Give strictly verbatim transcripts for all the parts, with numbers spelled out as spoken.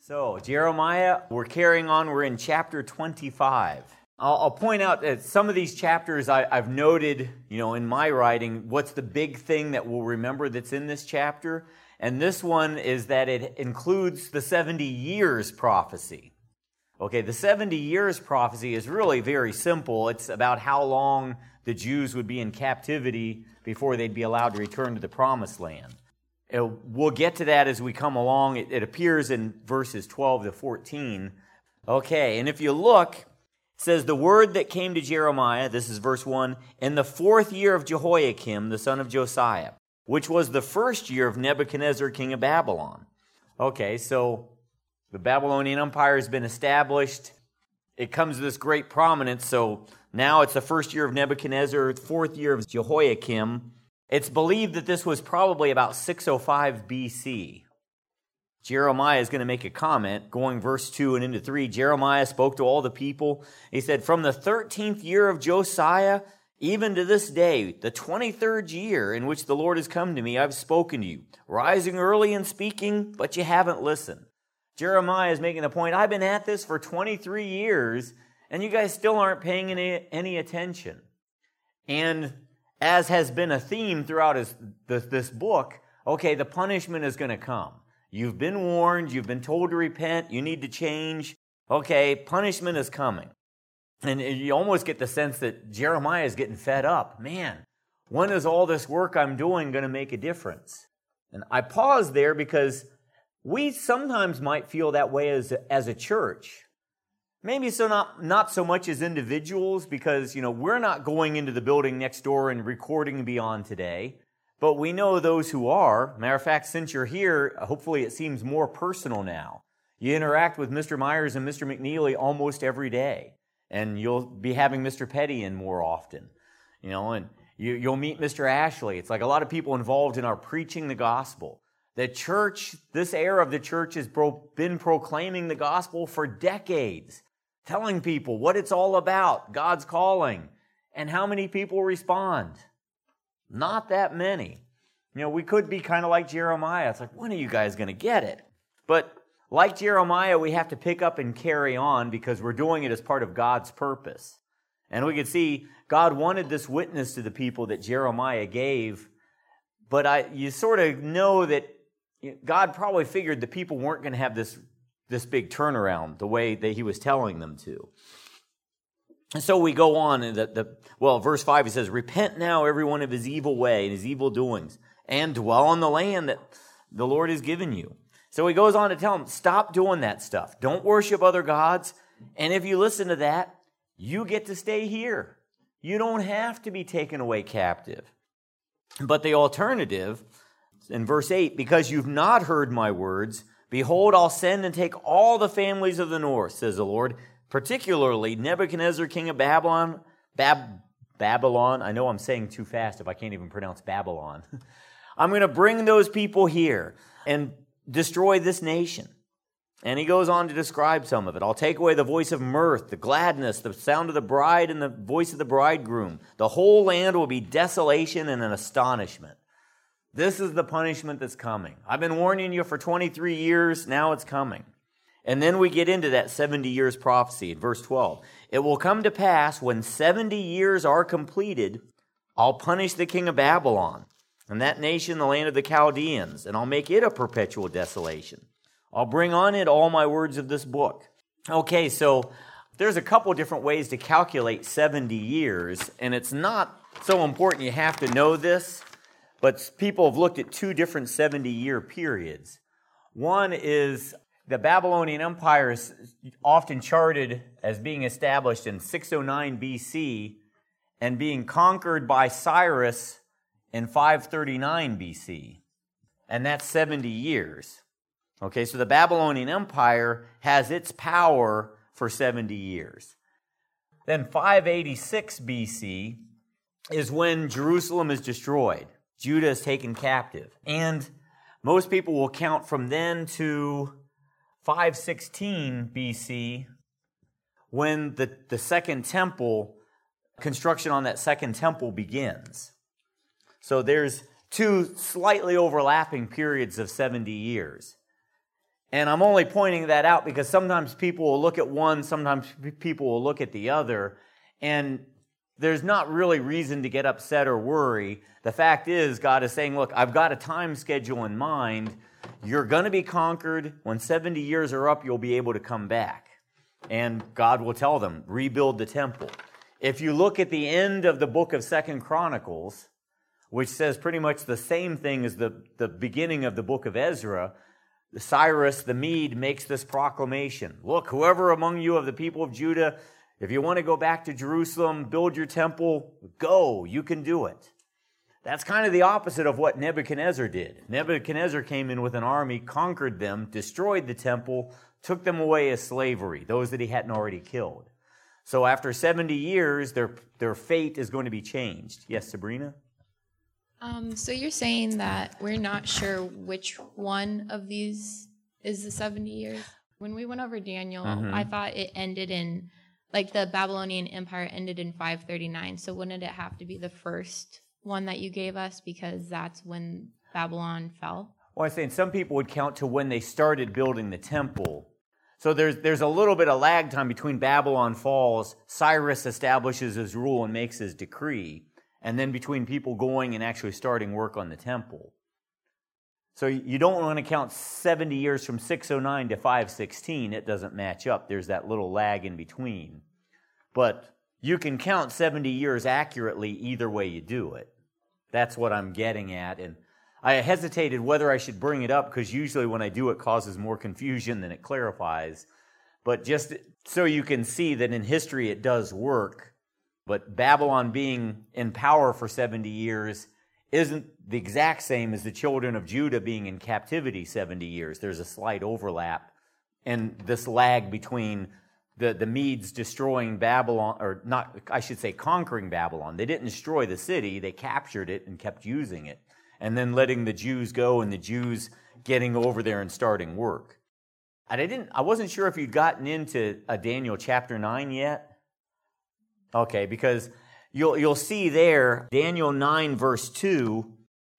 So, Jeremiah, we're carrying on. We're in chapter twenty-five. I'll, I'll point out that some of these chapters I, I've noted, you know, in my writing, what's the big thing that we'll remember that's in this chapter. And this one is that it includes the seventy years prophecy. Okay, the seventy years prophecy is really very simple. It's about how long the Jews would be in captivity before they'd be allowed to return to the promised land. It, we'll get to that as we come along. It, it appears in verses twelve to fourteen. Okay, and if you look, it says, the word that came to Jeremiah, this is verse one, in the fourth year of Jehoiakim, the son of Josiah, which was the first year of Nebuchadnezzar, king of Babylon. Okay, so the Babylonian Empire has been established. It comes to this great prominence, so now it's the first year of Nebuchadnezzar, fourth year of Jehoiakim. It's believed that this was probably about six oh five B C. Jeremiah is going to make a comment, going verse two and into three. Jeremiah spoke to all the people. He said, from the thirteenth year of Josiah, even to this day, the twenty-third year in which the Lord has come to me, I've spoken to you, rising early and speaking, but you haven't listened. Jeremiah is making the point, I've been at this for twenty-three years, and you guys still aren't paying any, any attention. And as has been a theme throughout his, this, this book, okay, the punishment is going to come. You've been warned, you've been told to repent, you need to change. Okay, punishment is coming. And you almost get the sense that Jeremiah is getting fed up. Man, when is all this work I'm doing going to make a difference? And I pause there because we sometimes might feel that way as a, as a church. Maybe so not, not so much as individuals because, you know, we're not going into the building next door and recording Beyond Today, but we know those who are. Matter of fact, since you're here, hopefully it seems more personal now. You interact with Mister Myers and Mister McNeely almost every day, and you'll be having Mister Petty in more often, you know, and you, you'll meet Mister Ashley. It's like a lot of people involved in our preaching the gospel. The church, this era of the church has pro- been proclaiming the gospel for decades, telling people what it's all about, God's calling, and how many people respond. Not that many. You know, we could be kind of like Jeremiah. It's like, when are you guys going to get it? But like Jeremiah, we have to pick up and carry on because we're doing it as part of God's purpose. And we can see God wanted this witness to the people that Jeremiah gave, but I, you sort of know that God probably figured the people weren't going to have this this big turnaround the way that he was telling them to. And so we go on, and the, the well, verse five, he says, repent now every one of his evil way and his evil doings, and dwell on the land that the Lord has given you. So he goes on to tell them, stop doing that stuff. Don't worship other gods. And if you listen to that, you get to stay here. You don't have to be taken away captive. But the alternative, in verse eight, because you've not heard my words, behold, I'll send and take all the families of the north, says the Lord, particularly Nebuchadnezzar, king of Babylon. Bab- Babylon, I know I'm saying too fast if I can't even pronounce Babylon. I'm going to bring those people here and destroy this nation. And he goes on to describe some of it. I'll take away the voice of mirth, the gladness, the sound of the bride, and the voice of the bridegroom. The whole land will be desolation and an astonishment. This is the punishment that's coming. I've been warning you for twenty-three years. Now it's coming. And then we get into that seventy years prophecy in verse twelve. It will come to pass when seventy years are completed, I'll punish the king of Babylon and that nation, the land of the Chaldeans, and I'll make it a perpetual desolation. I'll bring on it all my words of this book. Okay, so there's a couple different ways to calculate seventy years, and it's not so important you have to know this. But people have looked at two different seventy-year periods. One is the Babylonian Empire is often charted as being established in six oh nine B C and being conquered by Cyrus in five thirty-nine B C. And that's seventy years. Okay, so the Babylonian Empire has its power for seventy years. Then five eighty-six B C is when Jerusalem is destroyed. Judah is taken captive. And most people will count from then to five sixteen B C when the, the second temple, construction on that second temple begins. So there's two slightly overlapping periods of seventy years. And I'm only pointing that out because sometimes people will look at one, sometimes people will look at the other, and there's not really reason to get upset or worry. The fact is, God is saying, look, I've got a time schedule in mind. You're going to be conquered. When seventy years are up, you'll be able to come back. And God will tell them, rebuild the temple. If you look at the end of the book of Second Chronicles, which says pretty much the same thing as the, the beginning of the book of Ezra, Cyrus the Mede makes this proclamation. Look, whoever among you of the people of Judah, if you want to go back to Jerusalem, build your temple, go, you can do it. That's kind of the opposite of what Nebuchadnezzar did. Nebuchadnezzar came in with an army, conquered them, destroyed the temple, took them away as slavery, those that he hadn't already killed. So after seventy years, their, their fate is going to be changed. Yes, Sabrina? Um, so you're saying that we're not sure which one of these is the seventy years? When we went over Daniel, mm-hmm. I thought it ended in, like the Babylonian Empire ended in five thirty-nine. So wouldn't it have to be the first one that you gave us because that's when Babylon fell? Well, I'm saying some people would count to when they started building the temple. So there's there's a little bit of lag time between Babylon falls, Cyrus establishes his rule and makes his decree, and then between people going and actually starting work on the temple. So you don't want to count seventy years from six oh nine to five sixteen. It doesn't match up. There's that little lag in between. But you can count seventy years accurately either way you do it. That's what I'm getting at. And I hesitated whether I should bring it up because usually when I do it causes more confusion than it clarifies. But just so you can see that in history it does work. But Babylon being in power for seventy years isn't the exact same as the children of Judah being in captivity seventy years. There's a slight overlap and this lag between the, the Medes destroying Babylon, or not, I should say conquering Babylon. They didn't destroy the city, they captured it and kept using it. And then letting the Jews go and the Jews getting over there and starting work. And I didn't, I wasn't sure if you'd gotten into a Daniel chapter nine yet. Okay, because you'll you'll see there, Daniel nine verse two,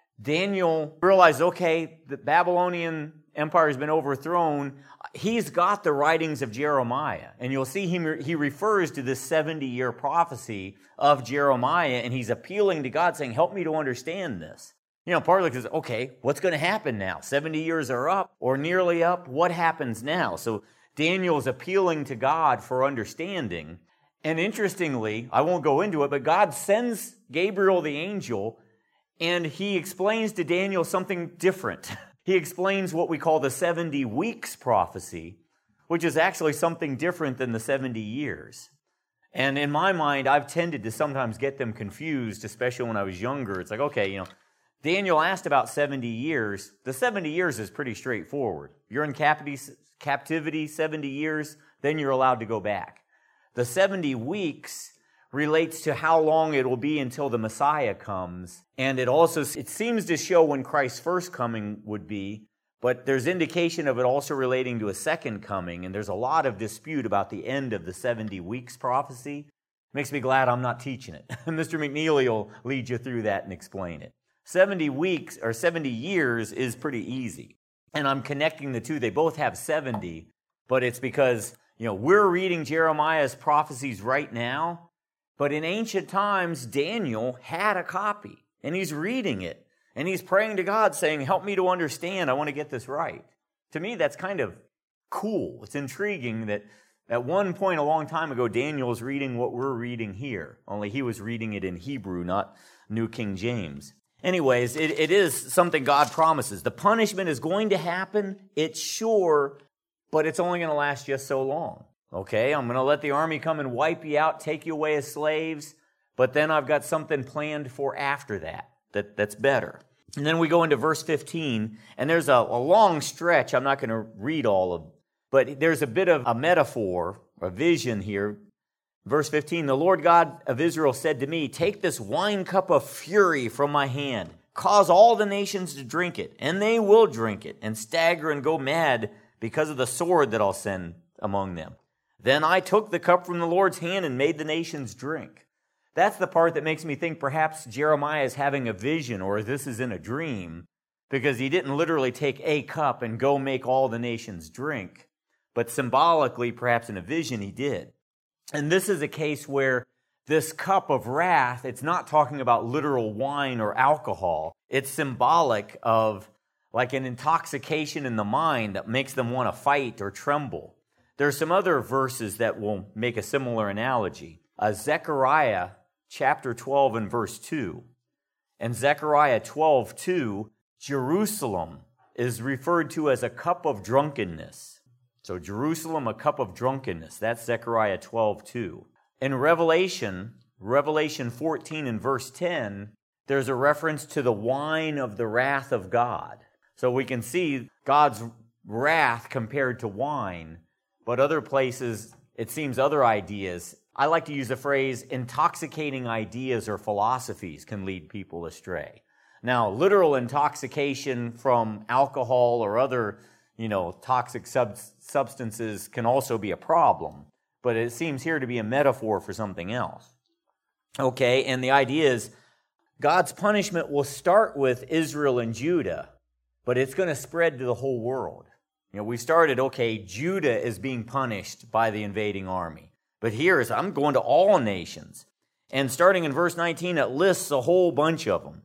Daniel realized, okay, the Babylonian Empire has been overthrown. He's got the writings of Jeremiah. And you'll see him, he refers to this seventy-year prophecy of Jeremiah, and he's appealing to God, saying, help me to understand this. You know, partly because, okay, what's going to happen now? seventy years are up or nearly up. What happens now? So Daniel's appealing to God for understanding. And interestingly, I won't go into it, but God sends Gabriel the angel, and he explains to Daniel something different. He explains what we call the seventy weeks prophecy, which is actually something different than the seventy years. And in my mind, I've tended to sometimes get them confused, especially when I was younger. It's like, okay, you know, Daniel asked about seventy years. The seventy years is pretty straightforward. You're in captivity seventy years, then you're allowed to go back. The seventy weeks relates to how long it will be until the Messiah comes. And it also, it seems to show when Christ's first coming would be, but there's indication of it also relating to a second coming. And there's a lot of dispute about the end of the seventy weeks prophecy. Makes me glad I'm not teaching it. Mister McNeely will lead you through that and explain it. seventy weeks or seventy years is pretty easy. And I'm connecting the two. They both have seventy, but it's because, you know, we're reading Jeremiah's prophecies right now, but in ancient times, Daniel had a copy, and he's reading it, and he's praying to God saying, help me to understand, I want to get this right. To me, that's kind of cool. It's intriguing that at one point a long time ago, Daniel was reading what we're reading here, only he was reading it in Hebrew, not New King James. Anyways, it, it is something God promises. The punishment is going to happen, it's sure, but it's only going to last just so long. Okay, I'm going to let the army come and wipe you out, take you away as slaves, but then I've got something planned for after that, that that's better. And then we go into verse fifteen, and there's a, a long stretch. I'm not going to read all of, but there's a bit of a metaphor, a vision here. Verse fifteen, the Lord God of Israel said to me, take this wine cup of fury from my hand, cause all the nations to drink it, and they will drink it, and stagger and go mad because of the sword that I'll send among them. Then I took the cup from the Lord's hand and made the nations drink. That's the part that makes me think perhaps Jeremiah is having a vision or this is in a dream. because he didn't literally take a cup and go make all the nations drink, but symbolically, perhaps in a vision, he did. And this is a case where this cup of wrath, it's not talking about literal wine or alcohol. It's symbolic of like an intoxication in the mind that makes them want to fight or tremble. There are some other verses that will make a similar analogy. Uh, Zechariah chapter twelve and verse two. In Zechariah twelve two, Jerusalem is referred to as a cup of drunkenness. So Jerusalem, a cup of drunkenness. That's Zechariah twelve two. In Revelation, Revelation fourteen and verse ten, there's a reference to the wine of the wrath of God. So we can see God's wrath compared to wine, but other places, it seems other ideas. I like to use the phrase, intoxicating ideas or philosophies can lead people astray. Now, literal intoxication from alcohol or other, you know, toxic sub- substances can also be a problem, but it seems here to be a metaphor for something else. Okay, and the idea is God's punishment will start with Israel and Judah, but it's going to spread to the whole world. You know, we started, okay, Judah is being punished by the invading army. But here is, I'm going to all nations. And starting in verse nineteen, it lists a whole bunch of them.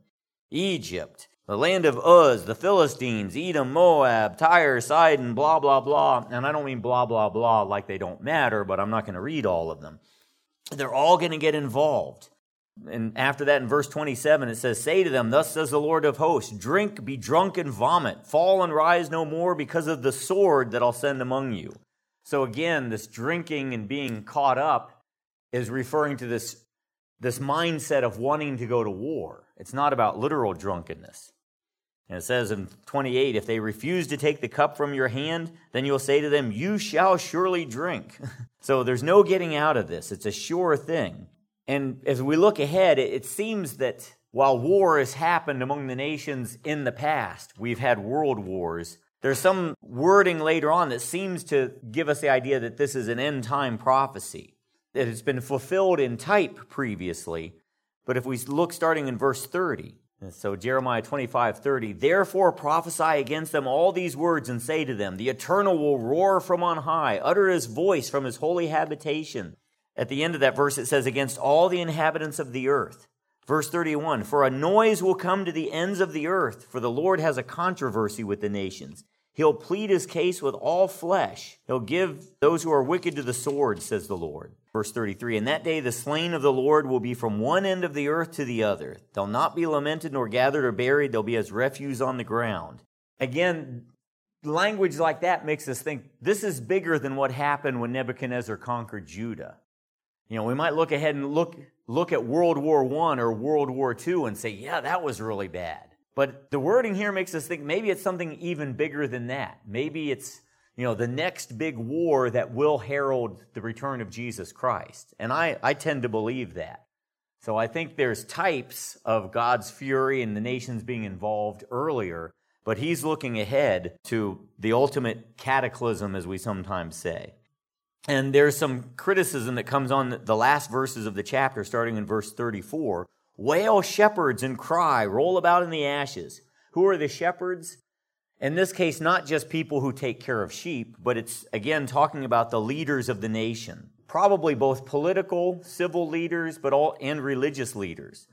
Egypt, the land of Uz, the Philistines, Edom, Moab, Tyre, Sidon, blah, blah, blah. And I don't mean blah, blah, blah like they don't matter, but I'm not going to read all of them. They're all going to get involved. And after that, in verse twenty-seven, it says, "Say to them, thus says the Lord of hosts, drink, be drunk, and vomit. Fall and rise no more because of the sword that I'll send among you." So again, this drinking and being caught up is referring to this, this mindset of wanting to go to war. It's not about literal drunkenness. And it says in twenty-eight, "If they refuse to take the cup from your hand, then you'll say to them, you shall surely drink." So there's no getting out of this. It's a sure thing. And as we look ahead, it seems that while war has happened among the nations in the past, we've had world wars, there's some wording later on that seems to give us the idea that this is an end-time prophecy, that it's been fulfilled in type previously. But if we look starting in verse thirty, so Jeremiah twenty-five thirty, "Therefore prophesy against them all these words and say to them, the Eternal will roar from on high, utter his voice from his holy habitation." At the end of that verse, it says, "Against all the inhabitants of the earth." Verse thirty-one, "For a noise will come to the ends of the earth, for the Lord has a controversy with the nations. He'll plead his case with all flesh. He'll give those who are wicked to the sword, says the Lord." Verse thirty-three, "In that day the slain of the Lord will be from one end of the earth to the other. They'll not be lamented nor gathered or buried. They'll be as refuse on the ground." Again, language like that makes us think this is bigger than what happened when Nebuchadnezzar conquered Judah. You know, we might look ahead and look look at World War One or World War Two and say, yeah, that was really bad. But the wording here makes us think maybe it's something even bigger than that. Maybe it's, you know, the next big war that will herald the return of Jesus Christ. And I, I tend to believe that. So I think there's types of God's fury and the nations being involved earlier, but he's looking ahead to the ultimate cataclysm, as we sometimes say. And there's some criticism that comes on the last verses of the chapter, starting in verse thirty-four. "Wail, shepherds, and cry, roll about in the ashes." Who are the shepherds? In this case, not just people who take care of sheep, but it's, again, talking about the leaders of the nation. Probably both political, civil leaders, but all and religious leaders.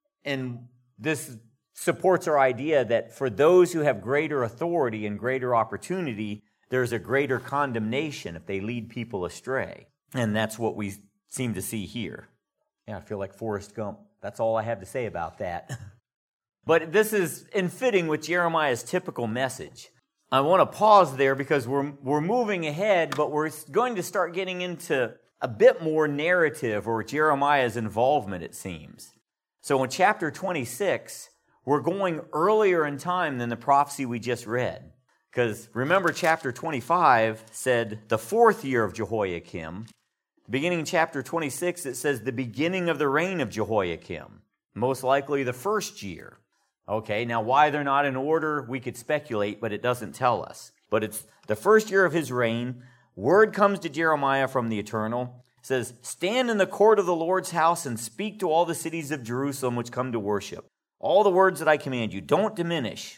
And this supports our idea that for those who have greater authority and greater opportunity, there's a greater condemnation if they lead people astray. And that's what we seem to see here. Yeah, I feel like Forrest Gump. That's all I have to say about that. But this is in fitting with Jeremiah's typical message. I want to pause there because we're we're moving ahead, but we're going to start getting into a bit more narrative or Jeremiah's involvement, it seems. So in chapter twenty-six, we're going earlier in time than the prophecy we just read. Because remember, chapter twenty-five said the fourth year of Jehoiakim. Beginning in chapter twenty-six, it says the beginning of the reign of Jehoiakim. Most likely the first year. Okay, now why they're not in order, we could speculate, but it doesn't tell us. But it's the first year of his reign. Word comes to Jeremiah from the Eternal. It says, "Stand in the court of the Lord's house and speak to all the cities of Jerusalem which come to worship. All the words that I command you, don't diminish.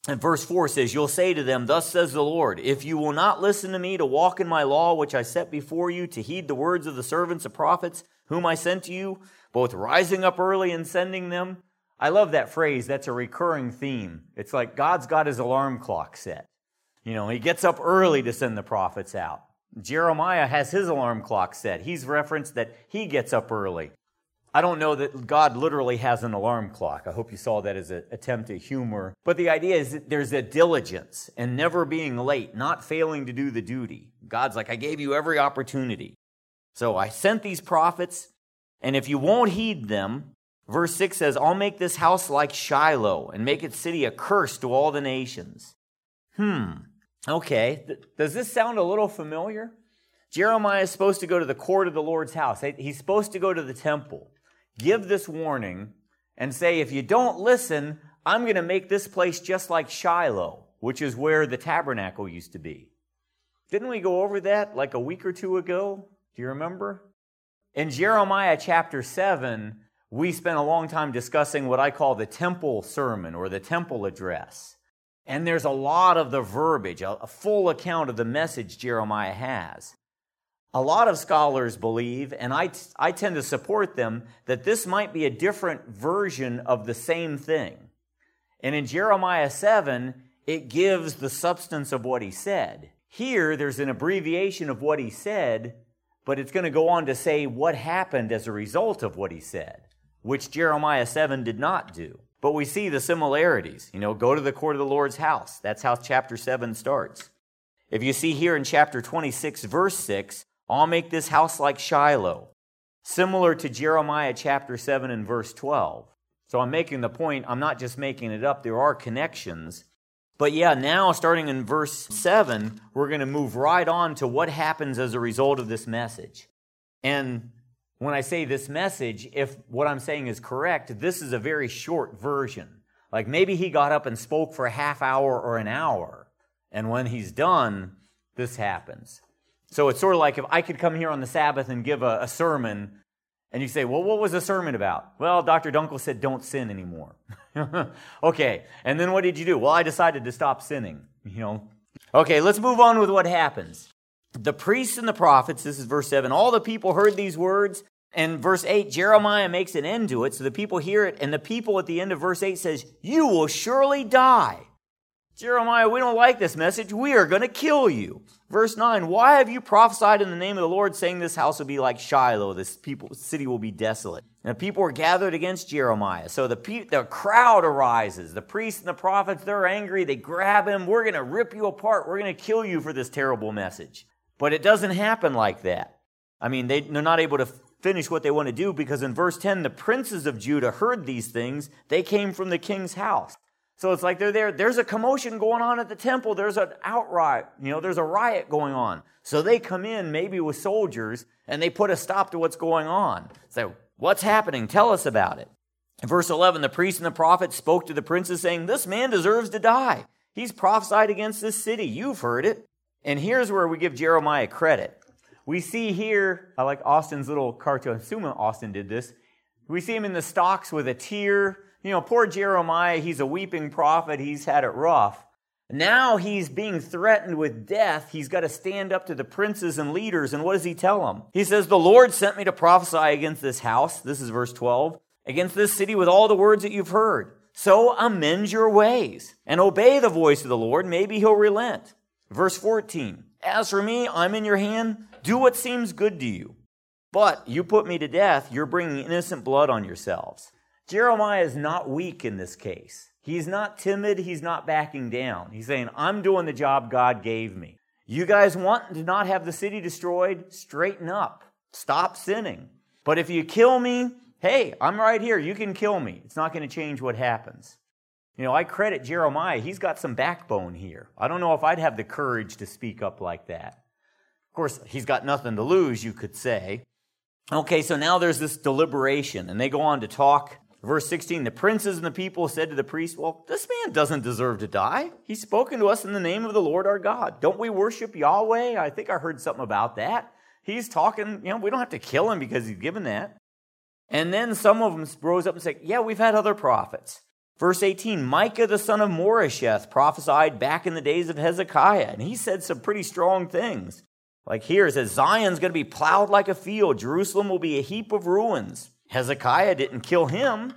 And verse four says, you'll say to them, thus says the Lord, if you will not listen to me to walk in my law, which I set before you, to heed the words of the servants of prophets, whom I sent to you, both rising up early and sending them. I love that phrase. That's a recurring theme. It's like God's got his alarm clock set. You know, he gets up early to send the prophets out. Jeremiah has his alarm clock set. He's referenced that he gets up early. I don't know that God literally has an alarm clock. I hope you saw that as an attempt at humor. But the idea is that there's a diligence and never being late, not failing to do the duty. God's like, I gave you every opportunity. So I sent these prophets, and if you won't heed them, verse six says, I'll make this house like Shiloh and make its city a curse to all the nations. Hmm, okay. Does this sound a little familiar? Jeremiah is supposed to go to the court of the Lord's house. He's supposed to go to the temple, give this warning, and say, if you don't listen, I'm going to make this place just like Shiloh, which is where the tabernacle used to be. Didn't we go over that like a week or two ago? Do you remember? In Jeremiah chapter seven, we spent a long time discussing what I call the temple sermon or the temple address. And there's a lot of the verbiage, a full account of the message Jeremiah has. A lot of scholars believe, and I, I tend to support them, that this might be a different version of the same thing. And in Jeremiah seven, it gives the substance of what he said. Here, there's an abbreviation of what he said, but it's going to go on to say what happened as a result of what he said, which Jeremiah seven did not do. But we see the similarities. You know, go to the court of the Lord's house. That's how chapter seven starts. If you see here in chapter twenty-six, verse six, I'll make this house like Shiloh, similar to Jeremiah chapter seven and verse twelve. So I'm making the point, I'm not just making it up, there are connections. But yeah, now starting in verse seven, we're going to move right on to what happens as a result of this message. And when I say this message, if what I'm saying is correct, this is a very short version. Like maybe he got up and spoke for a half hour or an hour, and when he's done, this happens. So it's sort of like if I could come here on the Sabbath and give a, a sermon, and you say, well, what was the sermon about? Well, Doctor Dunkel said, don't sin anymore. Okay, and then what did you do? Well, I decided to stop sinning, you know. Okay, let's move on with what happens. The priests and the prophets, this is verse seven, all the people heard these words, and verse eight, Jeremiah makes an end to it, so the people hear it, and the people at the end of verse eight says, you will surely die. Jeremiah, we don't like this message. We are going to kill you. Verse nine, why have you prophesied in the name of the Lord, saying this house will be like Shiloh, this people, city will be desolate? And the people were gathered against Jeremiah. So the, pe- the crowd arises. The priests and the prophets, they're angry. They grab him. We're going to rip you apart. We're going to kill you for this terrible message. But it doesn't happen like that. I mean, they, they're not able to finish what they want to do because in verse ten, the princes of Judah heard these things. They came from the king's house. So it's like they're there. There's a commotion going on at the temple. There's an outright, you know, there's a riot going on. So they come in maybe with soldiers and they put a stop to what's going on. So what's happening? Tell us about it. In verse eleven, the priests and the prophets spoke to the princes saying, this man deserves to die. He's prophesied against this city. You've heard it. And here's where we give Jeremiah credit. We see here, I like Austin's little cartoon. I assume Austin did this. We see him in the stocks with a tear. You know, poor Jeremiah, he's a weeping prophet. He's had it rough. Now he's being threatened with death. He's got to stand up to the princes and leaders. And what does he tell them? He says, the Lord sent me to prophesy against this house. This is verse twelve. Against this city with all the words that you've heard. So amend your ways and obey the voice of the Lord. Maybe he'll relent. Verse fourteen. As for me, I'm in your hand. Do what seems good to you. But you put me to death. You're bringing innocent blood on yourselves. Jeremiah is not weak in this case. He's not timid. He's not backing down. He's saying, I'm doing the job God gave me. You guys want to not have the city destroyed? Straighten up. Stop sinning. But if you kill me, hey, I'm right here. You can kill me. It's not going to change what happens. You know, I credit Jeremiah. He's got some backbone here. I don't know if I'd have the courage to speak up like that. Of course, he's got nothing to lose, you could say. Okay, so now there's this deliberation, and they go on to talk. Verse sixteen, the princes and the people said to the priest, well, this man doesn't deserve to die. He's spoken to us in the name of the Lord our God. Don't we worship Yahweh? I think I heard something about that. He's talking, you know, we don't have to kill him because he's given that. And then some of them rose up and said, yeah, we've had other prophets. Verse eighteen, Micah the son of Moresheth prophesied back in the days of Hezekiah, and he said some pretty strong things. Like here it says, Zion's going to be plowed like a field. Jerusalem will be a heap of ruins. Hezekiah didn't kill him.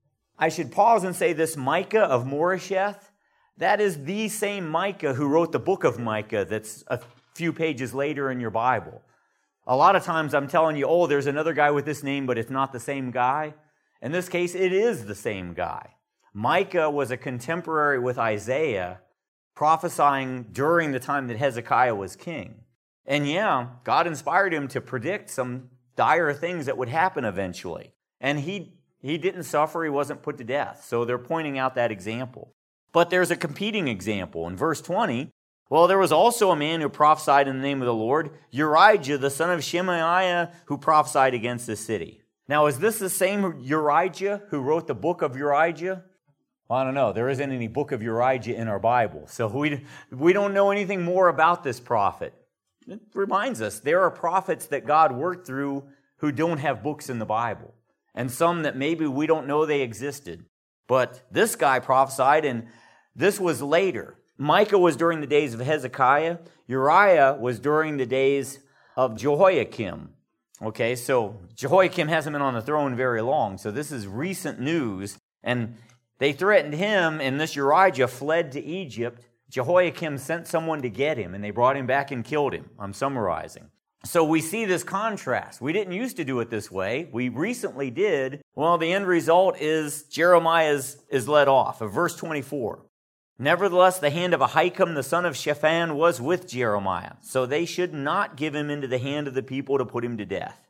I should pause and say this Micah of Moresheth, that is the same Micah who wrote the book of Micah that's a few pages later in your Bible. A lot of times I'm telling you, oh, there's another guy with this name, but it's not the same guy. In this case, it is the same guy. Micah was a contemporary with Isaiah, prophesying during the time that Hezekiah was king. And yeah, God inspired him to predict some dire things that would happen eventually. And he, he didn't suffer, he wasn't put to death. So they're pointing out that example. But there's a competing example. In verse twenty, well, there was also a man who prophesied in the name of the Lord, Urijah, the son of Shemaiah, who prophesied against the city. Now, is this the same Urijah who wrote the book of Urijah? Well, I don't know. There isn't any book of Urijah in our Bible. So we, we don't know anything more about this prophet. It reminds us there are prophets that God worked through who don't have books in the Bible. And some that maybe we don't know they existed. But this guy prophesied, and this was later. Micah was during the days of Hezekiah. Uriah was during the days of Jehoiakim. Okay, so Jehoiakim hasn't been on the throne very long, so this is recent news. And they threatened him, and this Urijah fled to Egypt. Jehoiakim sent someone to get him, and they brought him back and killed him. I'm summarizing. So we see this contrast. We didn't used to do it this way. We recently did. Well, the end result is Jeremiah is, is let off. Of verse twenty-four. Nevertheless, the hand of Ahikam, the son of Shaphan, was with Jeremiah. So they should not give him into the hand of the people to put him to death.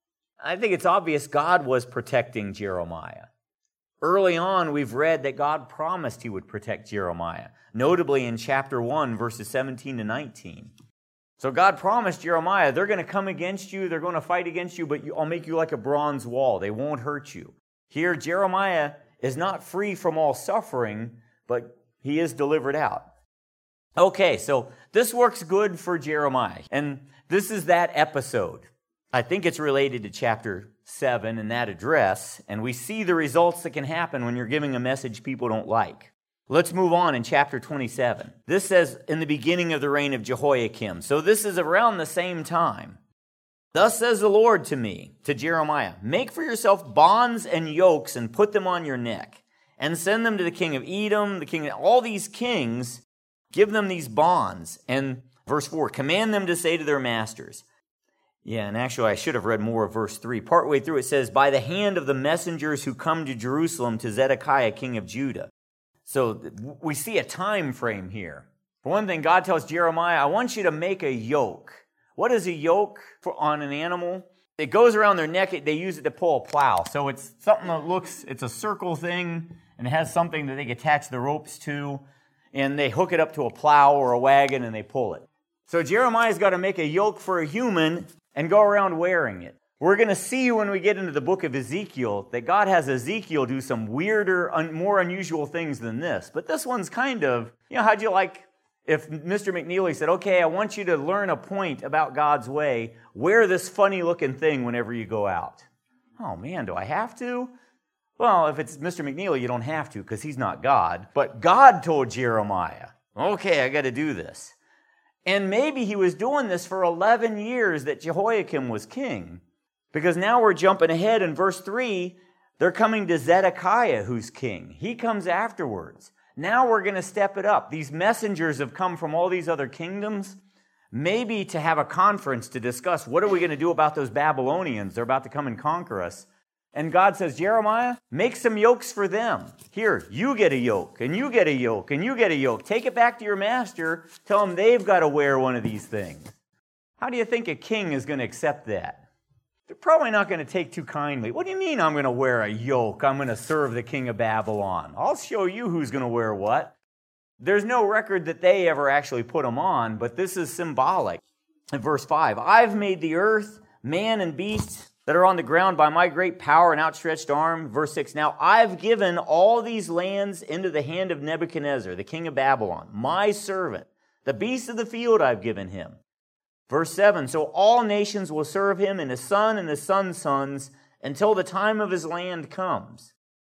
I think it's obvious God was protecting Jeremiah. Early on, we've read that God promised he would protect Jeremiah, notably in chapter one, verses seventeen to nineteen. So God promised Jeremiah, they're going to come against you, they're going to fight against you, but I'll make you like a bronze wall. They won't hurt you. Here, Jeremiah is not free from all suffering, but he is delivered out. Okay, so this works good for Jeremiah. And this is that episode. I think it's related to chapter seven and that address, and we see the results that can happen when you're giving a message people don't like. Let's move on in chapter twenty-seven. This says, in the beginning of the reign of Jehoiakim. So this is around the same time. Thus says the Lord to me, to Jeremiah, make for yourself bonds and yokes and put them on your neck, and send them to the king of Edom, the king of all these kings, give them these bonds. And verse four, command them to say to their masters. Yeah, and actually I should have read more of verse three. Partway through it says, by the hand of the messengers who come to Jerusalem to Zedekiah, king of Judah. So we see a time frame here. For one thing, God tells Jeremiah, I want you to make a yoke. What is a yoke for, on an animal? It goes around their neck. They use it to pull a plow. So it's something that looks, it's a circle thing, and it has something that they attach the ropes to, and they hook it up to a plow or a wagon, and they pull it. So Jeremiah's got to make a yoke for a human and go around wearing it. We're going to see when we get into the book of Ezekiel that God has Ezekiel do some weirder, un- more unusual things than this. But this one's kind of, you know, how'd you like if Mister McNeely said, okay, I want you to learn a point about God's way, wear this funny looking thing whenever you go out. Oh man, do I have to? Well, if it's Mister McNeely, you don't have to because he's not God. But God told Jeremiah, okay, I got to do this. And maybe he was doing this for eleven years that Jehoiakim was king. Because now we're jumping ahead in verse three, they're coming to Zedekiah, who's king. He comes afterwards. Now we're going to step it up. These messengers have come from all these other kingdoms, maybe to have a conference to discuss what are we going to do about those Babylonians. They're about to come and conquer us. And God says, Jeremiah, make some yokes for them. Here, you get a yoke, and you get a yoke, and you get a yoke. Take it back to your master. Tell them they've got to wear one of these things. How do you think a king is going to accept that? They're probably not going to take too kindly. What do you mean I'm going to wear a yoke? I'm going to serve the king of Babylon. I'll show you who's going to wear what. There's no record that they ever actually put them on, but this is symbolic. In verse five, I've made the earth, man and beast that are on the ground by my great power and outstretched arm. Verse six, now I've given all these lands into the hand of Nebuchadnezzar, the king of Babylon, my servant. The beasts of the field I've given him. Verse seven, so all nations will serve him and his son and his son's sons until the time of his land comes.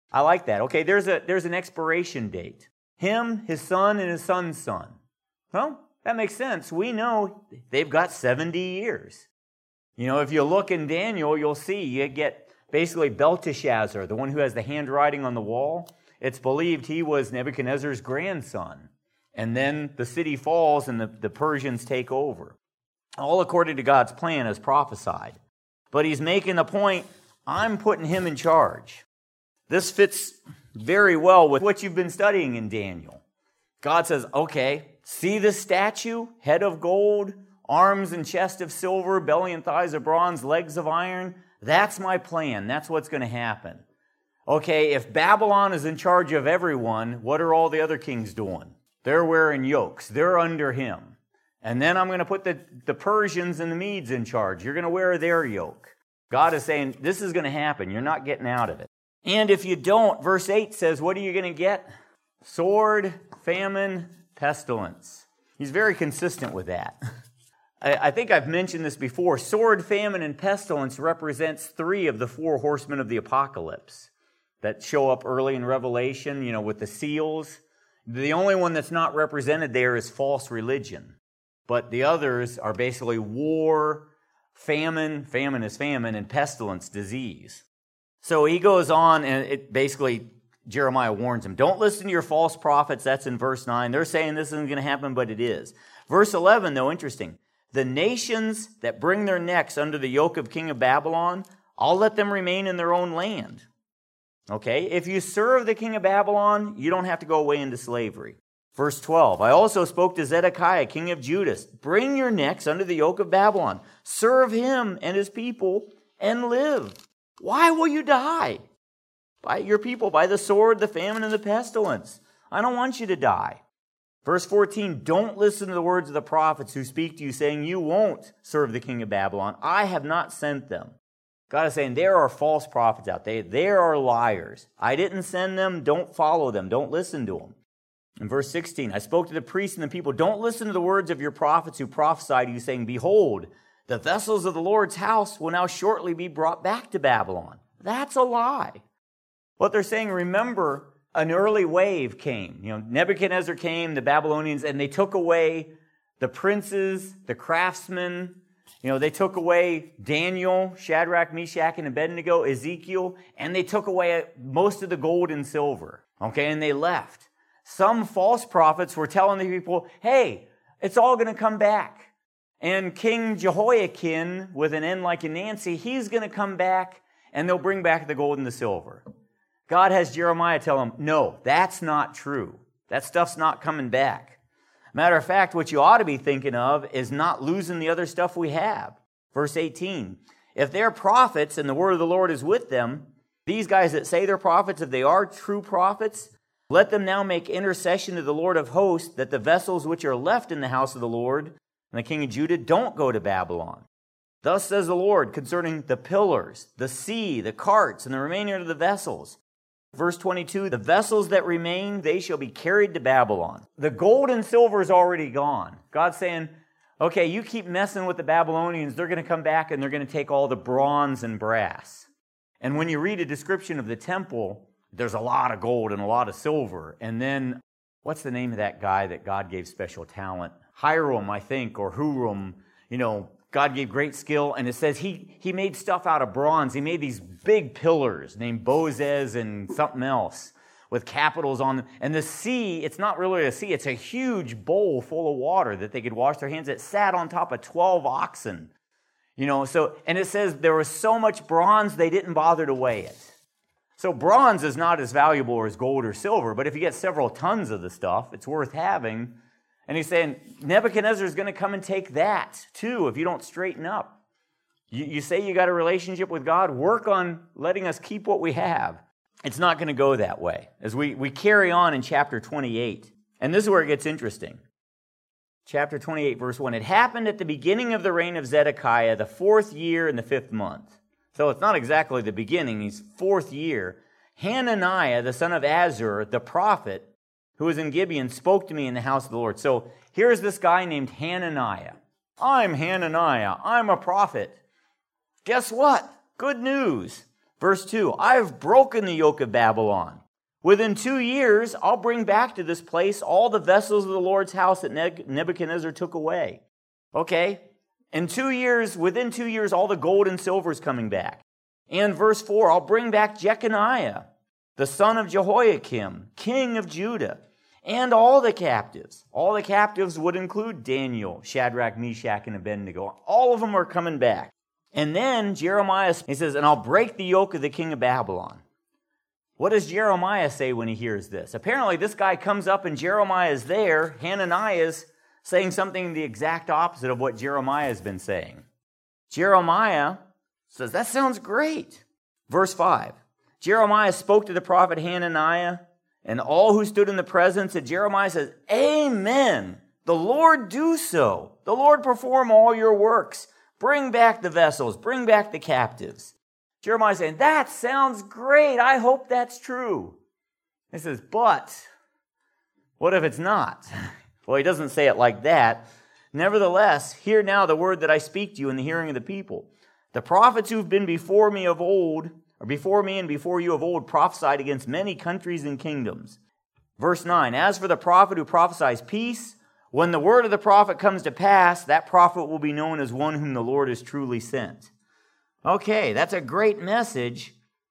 I like that. Okay, there's a there's an expiration date. Him, his son, and his son's son. Well, that makes sense. We know they've got seventy years. You know, if you look in Daniel, you'll see you get basically Belteshazzar, the one who has the handwriting on the wall. It's believed he was Nebuchadnezzar's grandson. And then the city falls and the, the Persians take over. All according to God's plan as prophesied. But he's making the point, I'm putting him in charge. This fits very well with what you've been studying in Daniel. God says, okay, see this statue, head of gold, arms and chest of silver, belly and thighs of bronze, legs of iron? That's my plan. That's what's going to happen. Okay, if Babylon is in charge of everyone, what are all the other kings doing? They're wearing yokes. They're under him. And then I'm going to put the, the Persians and the Medes in charge. You're going to wear their yoke. God is saying, this is going to happen. You're not getting out of it. And if you don't, verse eight says, what are you going to get? Sword, famine, pestilence. He's very consistent with that. I, I think I've mentioned this before. Sword, famine, and pestilence represents three of the four horsemen of the apocalypse that show up early in Revelation, you know, with the seals. The only one that's not represented there is false religion. But the others are basically war, famine, famine is famine, and pestilence, disease. So he goes on, and it basically, Jeremiah warns him, don't listen to your false prophets. That's in verse nine. They're saying this isn't going to happen, but it is. Verse eleven, though, interesting. The nations that bring their necks under the yoke of king of Babylon, I'll let them remain in their own land. Okay, if you serve the king of Babylon, you don't have to go away into slavery. Verse twelve, I also spoke to Zedekiah, king of Judah, bring your necks under the yoke of Babylon. Serve him and his people and live. Why will you die? By your people, by the sword, the famine, and the pestilence. I don't want you to die. Verse fourteen, don't listen to the words of the prophets who speak to you, saying you won't serve the king of Babylon. I have not sent them. God is saying there are false prophets out there. There are liars. I didn't send them. Don't follow them. Don't listen to them. In verse sixteen, I spoke to the priests and the people. Don't listen to the words of your prophets who prophesy to you, saying, behold, the vessels of the Lord's house will now shortly be brought back to Babylon. That's a lie. What they're saying, remember, an early wave came. You know, Nebuchadnezzar came, the Babylonians, and they took away the princes, the craftsmen. You know, they took away Daniel, Shadrach, Meshach, and Abednego, Ezekiel, and they took away most of the gold and silver. Okay, and they left. Some false prophets were telling the people, hey, it's all going to come back. And King Jehoiakim, with an N like in Nancy, he's going to come back, and they'll bring back the gold and the silver. God has Jeremiah tell him, no, that's not true. That stuff's not coming back. Matter of fact, what you ought to be thinking of is not losing the other stuff we have. Verse eighteen, if they're prophets and the word of the Lord is with them, these guys that say they're prophets, if they are true prophets, let them now make intercession to the Lord of hosts that the vessels which are left in the house of the Lord and the king of Judah don't go to Babylon. Thus says the Lord concerning the pillars, the sea, the carts, and the remainder of the vessels. Verse twenty-two, the vessels that remain, they shall be carried to Babylon. The gold and silver is already gone. God's saying, okay, you keep messing with the Babylonians, they're going to come back and they're going to take all the bronze and brass. And when you read a description of the temple, there's a lot of gold and a lot of silver. And then, what's the name of that guy that God gave special talent? Hiram, I think, or Huram, you know, God gave great skill, and it says he, he made stuff out of bronze. He made these big pillars named Bozez and something else with capitals on them. And the sea, it's not really a sea. It's a huge bowl full of water that they could wash their hands. It sat on top of twelve oxen. You know, so, and it says there was so much bronze they didn't bother to weigh it. So bronze is not as valuable as gold or silver, but if you get several tons of the stuff, it's worth having. And he's saying, Nebuchadnezzar is going to come and take that too if you don't straighten up. You, you say you got a relationship with God, work on letting us keep what we have. It's not going to go that way. As we, we carry on in chapter twenty-eight, and this is where it gets interesting. Chapter twenty-eight, verse one, it happened at the beginning of the reign of Zedekiah, the fourth year in the fifth month. So it's not exactly the beginning, he's fourth year. Hananiah, the son of Azur, the prophet, who was in Gibeon, spoke to me in the house of the Lord. So here's this guy named Hananiah. I'm Hananiah. I'm a prophet. Guess what? Good news. Verse two, I have broken the yoke of Babylon. Within two years, I'll bring back to this place all the vessels of the Lord's house that Nebuchadnezzar took away. Okay, in two years, within two years, all the gold and silver is coming back. And verse four, I'll bring back Jeconiah, the son of Jehoiakim, king of Judah, and all the captives. All the captives would include Daniel, Shadrach, Meshach, and Abednego. All of them are coming back. And then Jeremiah, he says, and I'll break the yoke of the king of Babylon. What does Jeremiah say when he hears this? Apparently this guy comes up and Jeremiah is there. Hananiah is saying something the exact opposite of what Jeremiah has been saying. Jeremiah says, that sounds great. Verse five, Jeremiah spoke to the prophet Hananiah, and all who stood in the presence, and Jeremiah says, Amen. The Lord do so. The Lord perform all your works. Bring back the vessels. Bring back the captives. Jeremiah is saying, that sounds great. I hope that's true. He says, but what if it's not? Well, he doesn't say it like that. Nevertheless, hear now the word that I speak to you in the hearing of the people. The prophets who've been before me of old, or before me and before you of old, prophesied against many countries and kingdoms. Verse nine, as for the prophet who prophesies peace, when the word of the prophet comes to pass, that prophet will be known as one whom the Lord has truly sent. Okay, that's a great message.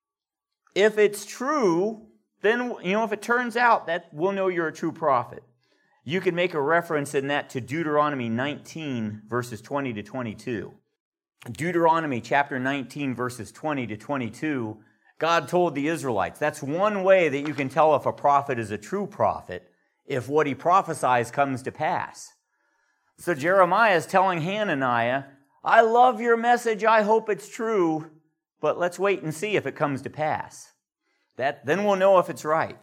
If it's true, then, you know, if it turns out that we'll know you're a true prophet. You can make a reference in that to Deuteronomy nineteen, verses twenty to twenty-two. Deuteronomy chapter nineteen, verses twenty to twenty-two, God told the Israelites, that's one way that you can tell if a prophet is a true prophet, if what he prophesies comes to pass. So Jeremiah is telling Hananiah, I love your message, I hope it's true, but let's wait and see if it comes to pass. That, then we'll know if it's right.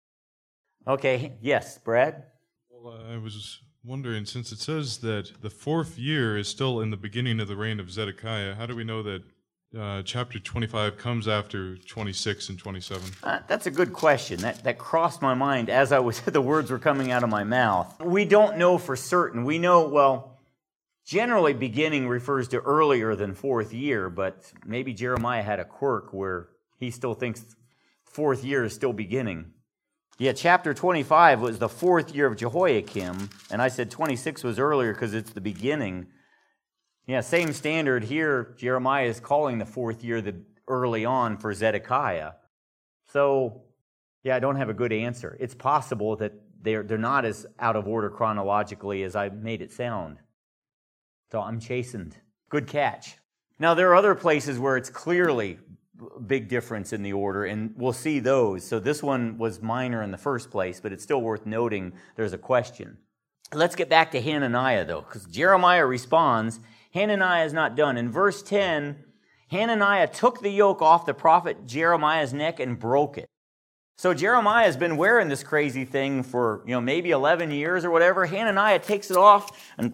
Okay, yes, Brad? Well, I was wondering, since it says that the fourth year is still in the beginning of the reign of Zedekiah, how do we know that uh, chapter twenty-five comes after twenty-six and twenty-seven? Uh, that's a good question. That that crossed my mind as I was the words were coming out of my mouth. We don't know for certain. We know, well, generally beginning refers to earlier than fourth year, but maybe Jeremiah had a quirk where he still thinks fourth year is still beginning. Yeah, chapter twenty-five was the fourth year of Jehoiakim, and I said twenty-six was earlier because it's the beginning. Yeah, same standard here. Jeremiah is calling the fourth year the early on for Zedekiah. So, yeah, I don't have a good answer. It's possible that they're they're not as out of order chronologically as I made it sound. So I'm chastened. Good catch. Now, there are other places where it's clearly big difference in the order, and we'll see those. So this one was minor in the first place, but it's still worth noting there's a question. Let's get back to Hananiah, though, because Jeremiah responds. Hananiah is not done. In verse ten, Hananiah took the yoke off the prophet Jeremiah's neck and broke it. So Jeremiah has been wearing this crazy thing for, you know, maybe eleven years or whatever. Hananiah takes it off and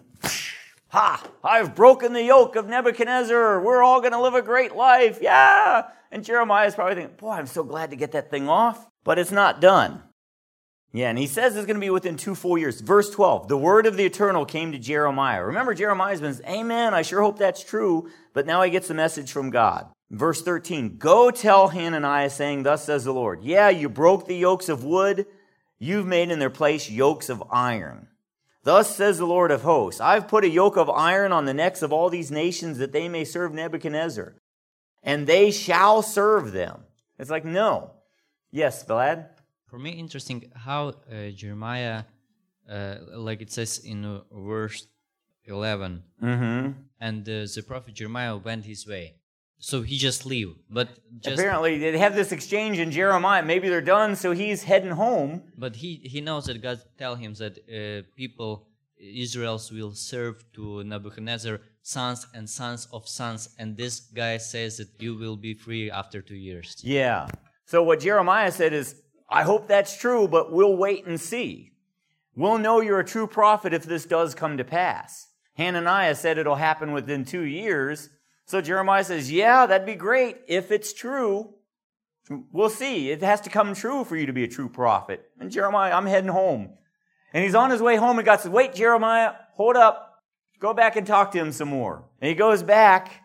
ha! I've broken the yoke of Nebuchadnezzar. We're all going to live a great life. Yeah! And Jeremiah's probably thinking, boy, I'm so glad to get that thing off. But it's not done. Yeah, and he says it's going to be within two full years. Verse twelve, the word of the Eternal came to Jeremiah. Remember, Jeremiah's been saying, amen, I sure hope that's true. But now he gets the message from God. Verse thirteen, go tell Hananiah, saying, thus says the Lord, yeah, you broke the yokes of wood. You've made in their place yokes of iron. Thus says the Lord of hosts, I've put a yoke of iron on the necks of all these nations that they may serve Nebuchadnezzar, and they shall serve them. It's like, no. Yes, Vlad? For me, interesting how uh, Jeremiah, uh, like it says in uh, verse eleven, Mm-hmm. and uh, the prophet Jeremiah went his way. So he just leave, but just... Apparently, they have this exchange in Jeremiah. Maybe they're done, so he's heading home. But he, he knows that God tell him that uh, people, Israels, will serve to Nebuchadnezzar, sons and sons of sons. And this guy says that you will be free after two years. Yeah. So what Jeremiah said is, I hope that's true, but we'll wait and see. We'll know you're a true prophet if this does come to pass. Hananiah said it'll happen within two years. So Jeremiah says, yeah, that'd be great if it's true. We'll see. It has to come true for you to be a true prophet. And Jeremiah, I'm heading home. And he's on his way home, and God says, wait, Jeremiah, hold up. Go back and talk to him some more. And he goes back,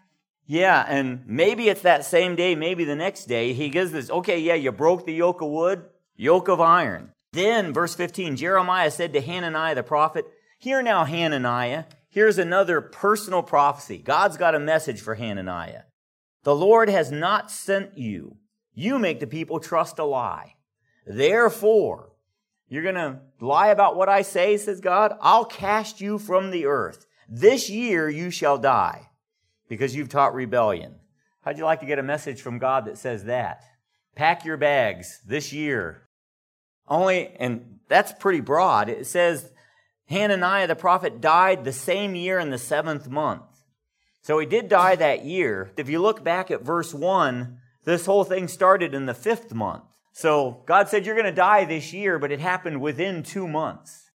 Yeah, and maybe it's that same day, maybe the next day, he gives this, okay, yeah, you broke the yoke of wood, yoke of iron. Then, verse fifteen, Jeremiah said to Hananiah the prophet, "Hear now, Hananiah, here's another personal prophecy. God's got a message for Hananiah. The Lord has not sent you. You make the people trust a lie. Therefore, you're going to lie about what I say, says God. I'll cast you from the earth. This year you shall die, because you've taught rebellion." How'd you like to get a message from God that says that? Pack your bags this year. Only, and that's pretty broad. It says Hananiah the prophet died the same year in the seventh month. So he did die that year. If you look back at verse one, this whole thing started in the fifth month. So God said, you're going to die this year, but it happened within two months.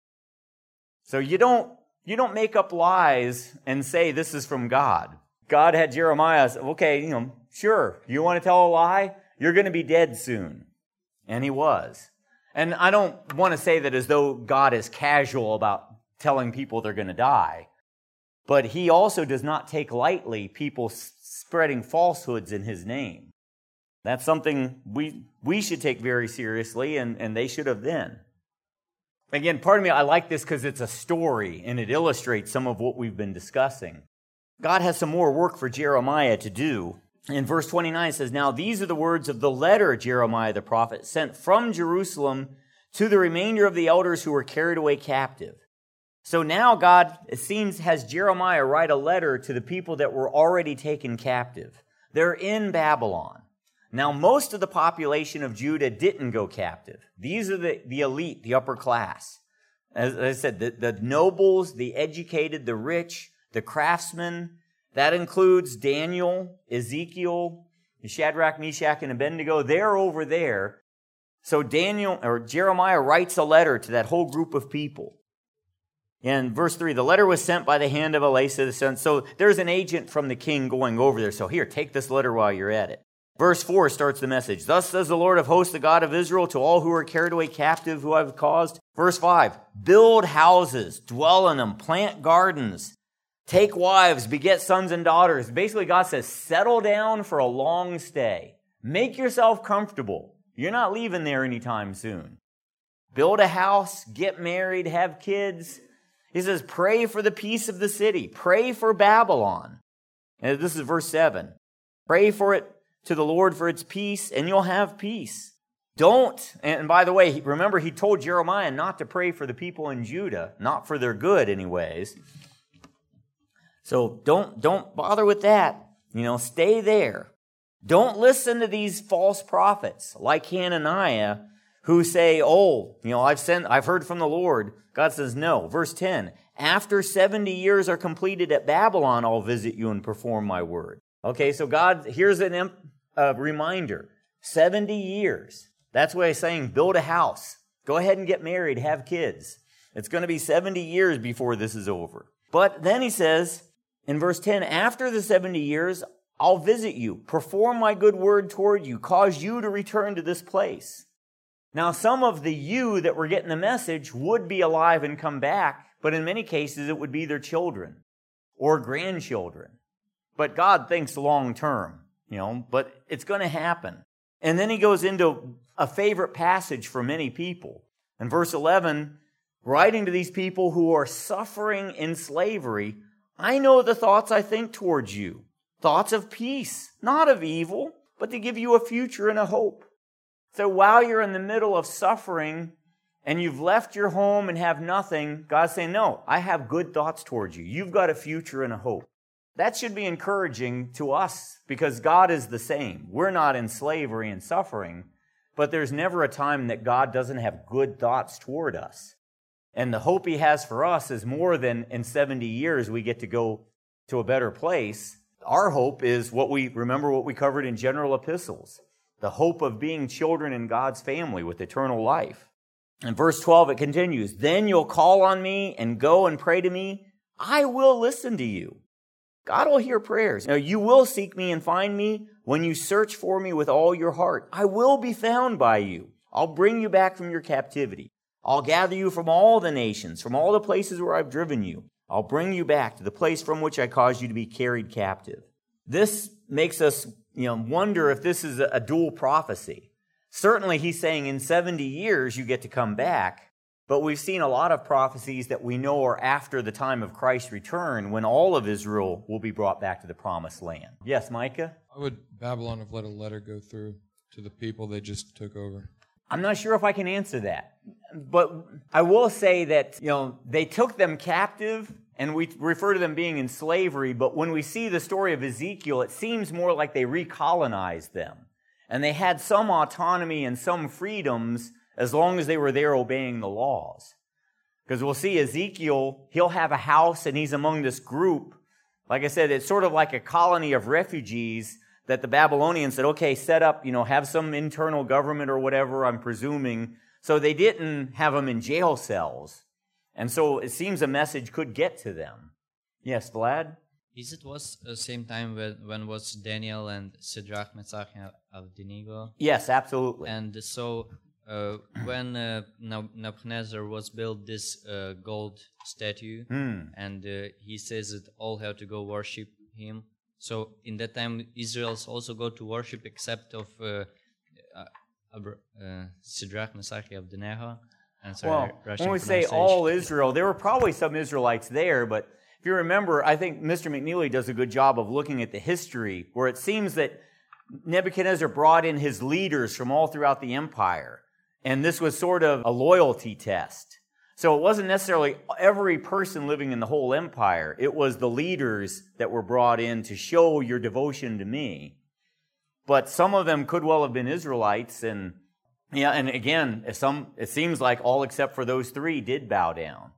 So you don't, you don't make up lies and say this is from God. God had Jeremiah say, okay, you know, sure, you want to tell a lie? You're going to be dead soon. And he was. And I don't want to say that as though God is casual about telling people they're going to die. But he also does not take lightly people spreading falsehoods in his name. That's something we we should take very seriously, and, and they should have then. Again, pardon me, I like this because it's a story, and it illustrates some of what we've been discussing. God has some more work for Jeremiah to do. In verse twenty-nine it says, "Now these are the words of the letter Jeremiah the prophet sent from Jerusalem to the remainder of the elders who were carried away captive." So now God, it seems, has Jeremiah write a letter to the people that were already taken captive. They're in Babylon. Now, most of the population of Judah didn't go captive. These are the, the elite, the upper class. As I said, the, the nobles, the educated, the rich, the craftsmen. That includes Daniel, Ezekiel, Shadrach, Meshach, and Abednego. They're over there. So Daniel or Jeremiah writes a letter to that whole group of people. In verse three, the letter was sent by the hand of Elisha the son. So there's an agent from the king going over there. So here, take this letter while you're at it. Verse four starts the message. "Thus says the Lord of hosts, the God of Israel, to all who are carried away captive, who I've caused." Verse five, "Build houses, dwell in them, plant gardens, take wives, beget sons and daughters." Basically, God says, settle down for a long stay. Make yourself comfortable. You're not leaving there anytime soon. Build a house, get married, have kids. He says, pray for the peace of the city. Pray for Babylon. And this is verse seven. Pray for it to the Lord for its peace, and you'll have peace. Don't, and by the way, remember he told Jeremiah not to pray for the people in Judah, not for their good anyways. So don't, don't bother with that. You know, stay there. Don't listen to these false prophets like Hananiah who say, oh, you know, I've sent, I've heard from the Lord. God says no. Verse ten, "After seventy years are completed at Babylon, I'll visit you and perform my word." Okay, so God, here's an a reminder. seventy years. That's why he's saying build a house. Go ahead and get married, have kids. It's going to be seventy years before this is over. But then he says in verse ten, "After the seventy years, I'll visit you, perform my good word toward you, cause you to return to this place." Now, some of the you that were getting the message would be alive and come back, but in many cases it would be their children or grandchildren. But God thinks long term, you know, but it's going to happen. And then he goes into a favorite passage for many people. In verse eleven, writing to these people who are suffering in slavery, "I know the thoughts I think towards you, thoughts of peace, not of evil, but to give you a future and a hope." So while you're in the middle of suffering and you've left your home and have nothing, God's saying, no, I have good thoughts towards you. You've got a future and a hope. That should be encouraging to us because God is the same. We're not in slavery and suffering, but there's never a time that God doesn't have good thoughts toward us. And the hope he has for us is more than in seventy years we get to go to a better place. Our hope is what we, remember what we covered in general epistles. The hope of being children in God's family with eternal life. In verse twelve, it continues, "Then you'll call on me and go and pray to me. I will listen to you." God will hear prayers. Now, you will seek me and find me when you search for me with all your heart. I will be found by you. I'll bring you back from your captivity. I'll gather you from all the nations, from all the places where I've driven you. I'll bring you back to the place from which I caused you to be carried captive. this makes us, you know, wonder if this is a, a dual prophecy. Certainly he's saying in seventy years you get to come back, but we've seen a lot of prophecies that we know are after the time of Christ's return, when all of Israel will be brought back to the promised land. Yes, Micah? Why would Babylon have let a letter go through to the people they just took over? I'm not sure if I can answer that. But I will say that, you know, they took them captive, and we refer to them being in slavery, but when we see the story of Ezekiel, it seems more like they recolonized them. And they had some autonomy and some freedoms as long as they were there obeying the laws. Because we'll see Ezekiel, he'll have a house and he's among this group. Like I said, it's sort of like a colony of refugees that the Babylonians said, okay, set up, you know, have some internal government or whatever, I'm presuming. So they didn't have them in jail cells. And so it seems a message could get to them. Yes, Vlad? Is it was the same time when, when was Daniel and Shadrach, Meshach, and Abednego? Yes, absolutely. And so uh, when uh, Nebuchadnezzar was built this uh, gold statue, Hmm. and uh, he says that all have to go worship him. So in that time, Israel's also go to worship, except of uh, uh, uh, Shadrach, Meshach, and Abednego. And sorry, Well, Russian when we say pronunciation. all Israel, there were probably some Israelites there, but if you remember, I think Mister McNeely does a good job of looking at the history, where it seems that Nebuchadnezzar brought in his leaders from all throughout the empire, and this was sort of a loyalty test. So it wasn't necessarily every person living in the whole empire. It was the leaders that were brought in to show your devotion to me. But some of them could well have been Israelites, and yeah, and again, some it seems like all except for those three did bow down.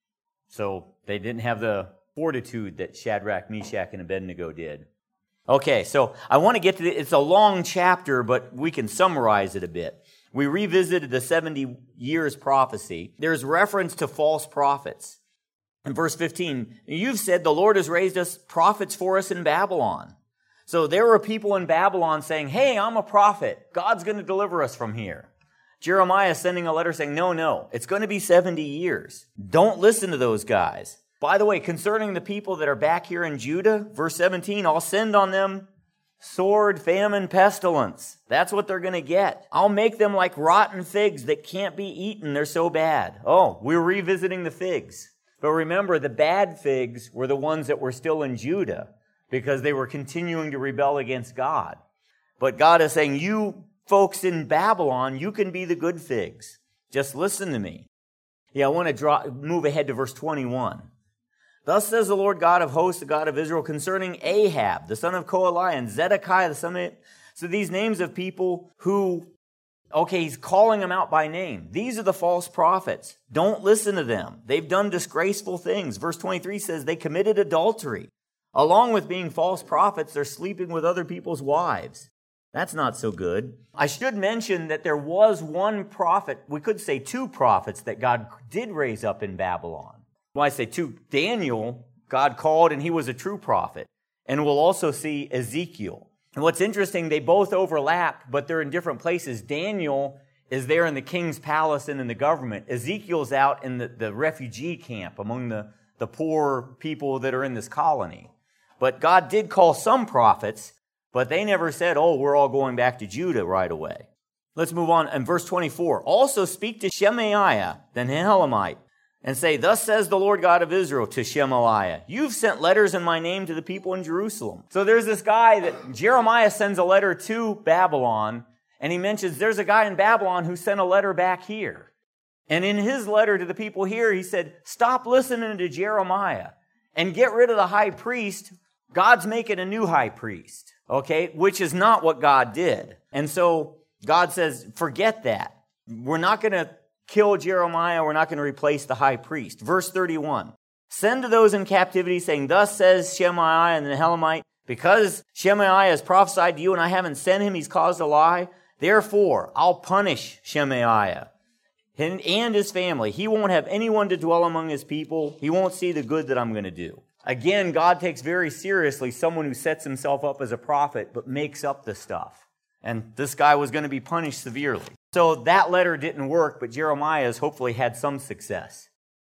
So they didn't have the fortitude that Shadrach, Meshach, and Abednego did. Okay, so I want to get to the, it's a long chapter, but we can summarize it a bit. We revisited the seventy years prophecy. There's reference to false prophets. In verse fifteen, you've said the Lord has raised us prophets for us in Babylon. So there were people in Babylon saying, hey, I'm a prophet. God's going to deliver us from here. Jeremiah is sending a letter saying, no, no, it's going to be seventy years. Don't listen to those guys. By the way, concerning the people that are back here in Judah, verse seventeen, I'll send on them sword, famine, pestilence. That's what they're going to get. I'll make them like rotten figs that can't be eaten. They're so bad. Oh, we're revisiting the figs. But remember, the bad figs were the ones that were still in Judah because they were continuing to rebel against God. But God is saying, you folks in Babylon, you can be the good figs. Just listen to me. Yeah, I want to draw, move ahead to verse twenty-one. Thus says the Lord God of hosts, the God of Israel, concerning Ahab, the son of Koaliah, and Zedekiah, the son of... So these names of people who, okay, he's calling them out by name. These are the false prophets. Don't listen to them. They've done disgraceful things. Verse twenty-three says they committed adultery. Along with being false prophets, they're sleeping with other people's wives. That's not so good. I should mention that there was one prophet, we could say two prophets, that God did raise up in Babylon. When I say two, Daniel, God called and he was a true prophet. And we'll also see Ezekiel. And what's interesting, they both overlap, but they're in different places. Daniel is there in the king's palace and in the government. Ezekiel's out in the, the refugee camp among the, the poor people that are in this colony. But God did call some prophets, but they never said, oh, we're all going back to Judah right away. Let's move on. In verse twenty-four, also speak to Shemaiah, the Nehelamite, and say, thus says the Lord God of Israel to Shemaiah, you've sent letters in my name to the people in Jerusalem. So there's this guy that Jeremiah sends a letter to Babylon, and he mentions there's a guy in Babylon who sent a letter back here. And in his letter to the people here, he said, stop listening to Jeremiah and get rid of the high priest. God's making a new high priest, okay, which is not what God did. And so God says, forget that. We're not going to kill Jeremiah. We're not going to replace the high priest. Verse thirty-one, send to those in captivity, saying, thus says Shemaiah and the Nehelamite, because Shemaiah has prophesied to you and I haven't sent him, he's caused a lie. Therefore, I'll punish Shemaiah and his family. He won't have anyone to dwell among his people. He won't see the good that I'm going to do. Again, God takes very seriously someone who sets himself up as a prophet but makes up the stuff. And this guy was going to be punished severely. So that letter didn't work, but Jeremiah has hopefully had some success.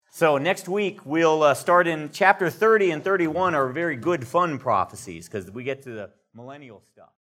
So next week, we'll uh, start in chapter thirty and thirty-one are very good, fun prophecies because we get to the millennial stuff.